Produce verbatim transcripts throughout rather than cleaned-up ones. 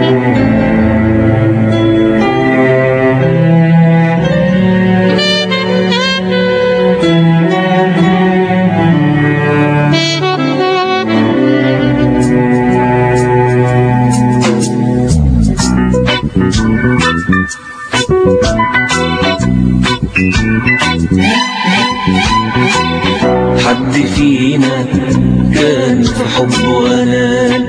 حد فينا كان في حب وأنان،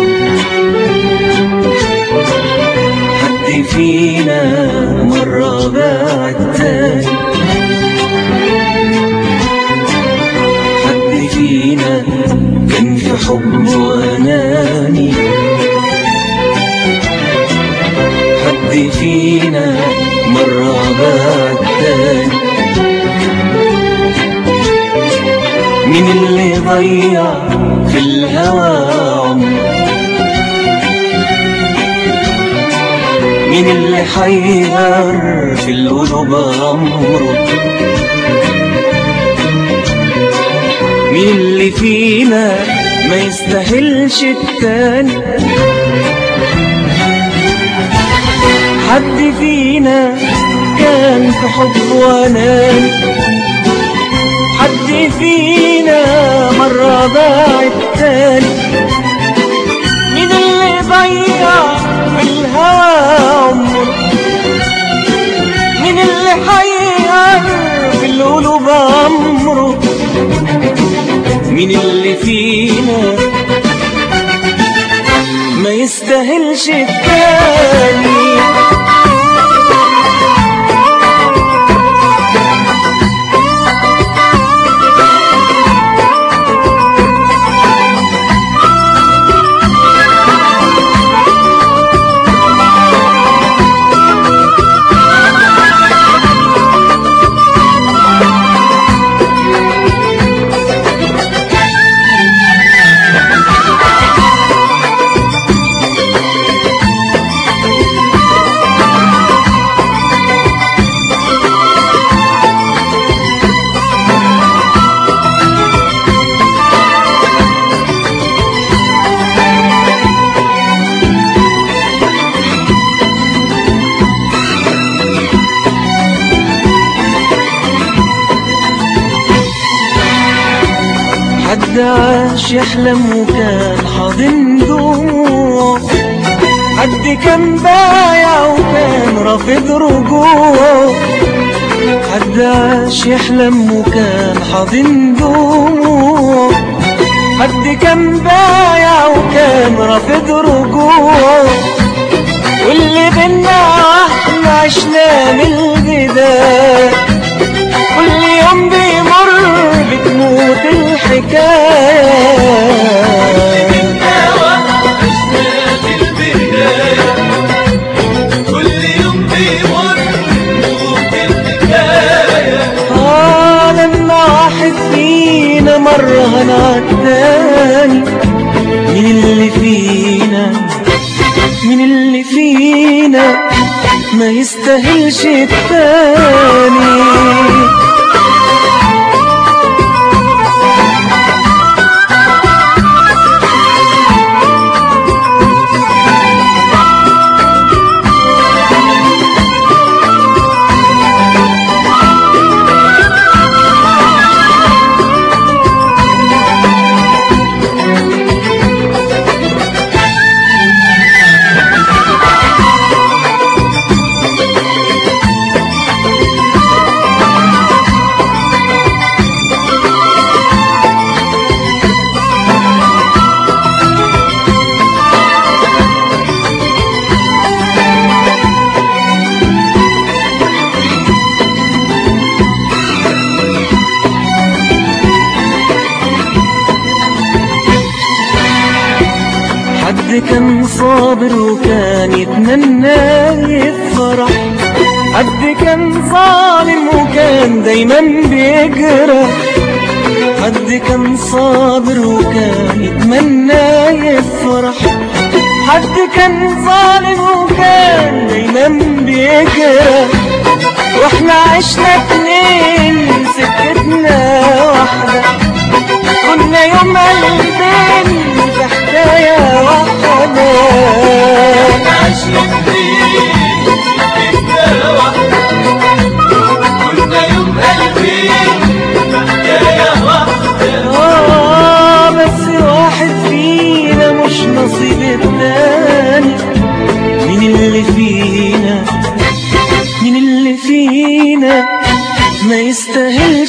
حد فينا مرة باع التاني، حد فينا كان في حب وأناني، حد فينا مرة باع التاني. مين اللي ضيع في الهوى عمره؟ مين اللي حير في القلوب عمره؟ مين اللي فينا ما يستاهلش التاني؟ حد فينا كان في حب وأنان، حد فينا مرة باع التاني. مين اللي ضيع في الهوى عمره؟ مين اللي حير في القلوب عمره؟ مين اللي فينا ما يستاهلش التاني؟ حد عاش يحلم وكان حاضن دموع، حد كان بايع وكان رافض رجوع، حد عاش يحلم وكان حاضن دموع، حد كان بايع وكان رافض رجوع. واللي بينا احنا عشنا من البداية، كل يوم بيمر بتموت الحكاية. آه لما واحد فينا مرة هنع التاني. مين اللي فينا مين اللي فينا ما يستاهلش التاني؟ حد كان صابر وكان يتمنى يفرح، حد كان ظالم وكان دايما بيجرح، حد كان صابر وكان يتمنى يفرح، حد كان ظالم وكان دايما بيجرح. واحنا عشنا اتنين سكتنا واحدة، كنا يوم قلبين في حكاية واحدة.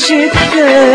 التاني